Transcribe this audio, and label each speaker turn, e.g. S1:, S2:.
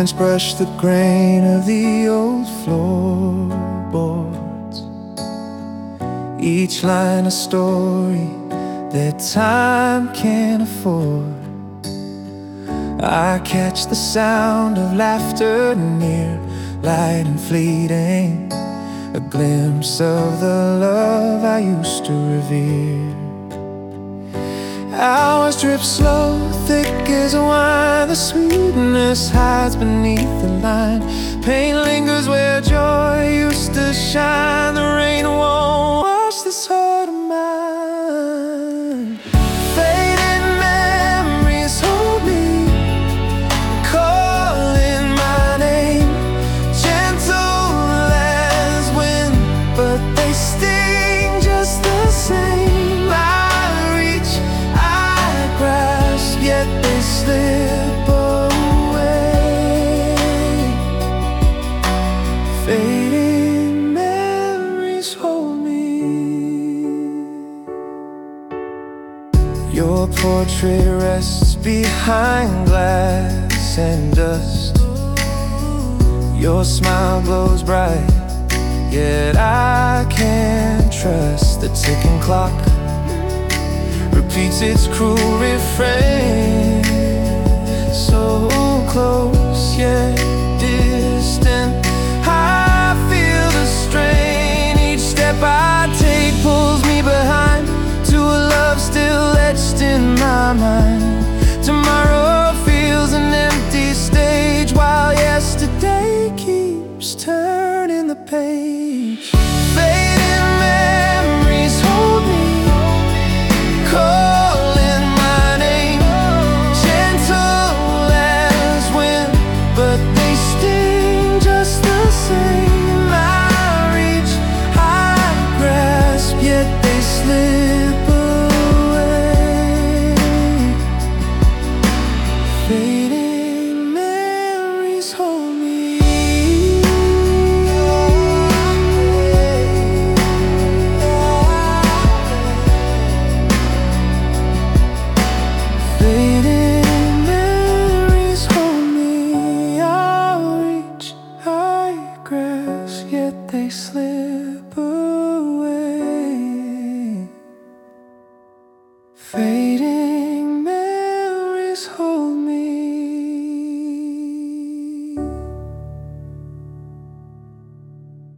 S1: hands brush the grain of the old floorboards, each line a story that time can't afford. I catch the sound of laughter near, light and fleeting, a glimpse of the love I used to revere. Hours drip slow, thick as wine. The sweetness hides beneath the line. Pain lingers where joy used to shine. The rain won't wash this heart of mine. Fading memories hold me, calling my name, gentle as wind, but they sting just the same. Yet they slip away. Fading memories hold me. Your portrait rests behind glass and dust. Your smile glows bright, yet I can't trust. The ticking clock repeats its cruel refrain. So close yet distant, I feel the strain. Each step I take pulls me behind to a love still etched in my mind. Tomorrow feels an empty stage, while yesterday keeps turning the page. Fading memories hold me, calling my name, gentle as wind, but they sting just the same. I reach, I grasp, yet they slip away. Fading memories hold me. Fading memories hold me. I'll reach, I grasp, yet they slip away. Fading